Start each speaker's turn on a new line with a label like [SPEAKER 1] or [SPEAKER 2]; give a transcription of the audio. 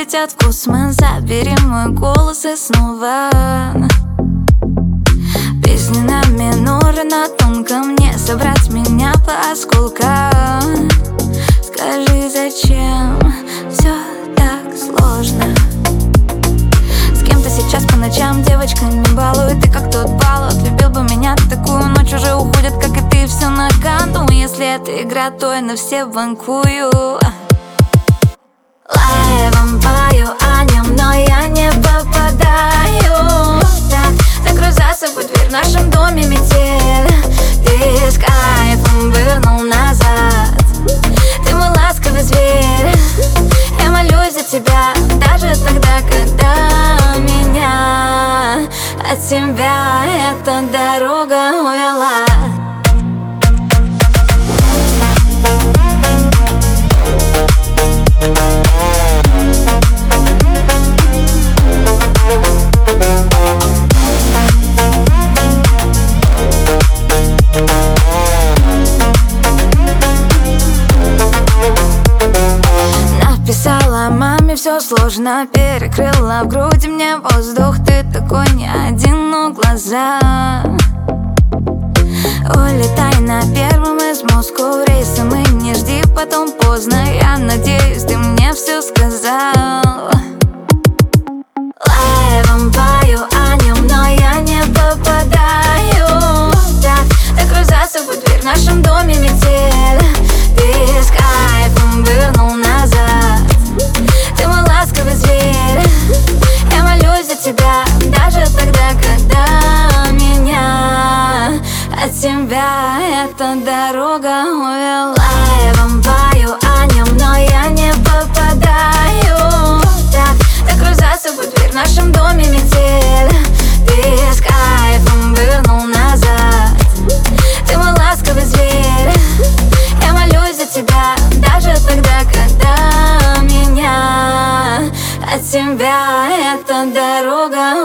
[SPEAKER 1] хотят в космос. Забери мой голос и снова песни на миноре на тонком. Не собрать меня по осколкам. Скажи, зачем все так сложно? С кем-то сейчас по ночам девочка не балует. Ты как тот баллот, любил бы меня такую. Ночь уже уходит, как и ты, все на канду. Если это игра, то я на все банкую. Лайвом пою о нем, но я не попадаю. Закрой за собой дверь, в нашем доме метель. Ты с кайфом вернул назад. Ты мой ласковый зверь. Я молюсь за тебя, даже тогда, когда меня от тебя эта дорога увела. Написала маме, все сложно, перекрыла в груди мне воздух. Ты такой не один, но глаза. Улетай на первом из Москвы рейсом и не жди потом поздно. Я надеюсь, ты мне все сказал. Лайвом пою о нем, но я не попадаю. Закрой за собой дверь, в нашем доме метель. Ты с кайфом вернул назад. Ты мой ласковый зверь. Я молюсь за тебя, даже тогда, когда меня от тебя эта дорога увела. Лайвом пою о нем, но я не попадаю. Закрой за собой дверь, в нашем доме метель. Ты с кайфом вернул назад. Ты мой ласковый зверь. Я молюсь за тебя, даже тогда, когда меня от тебя эта дорога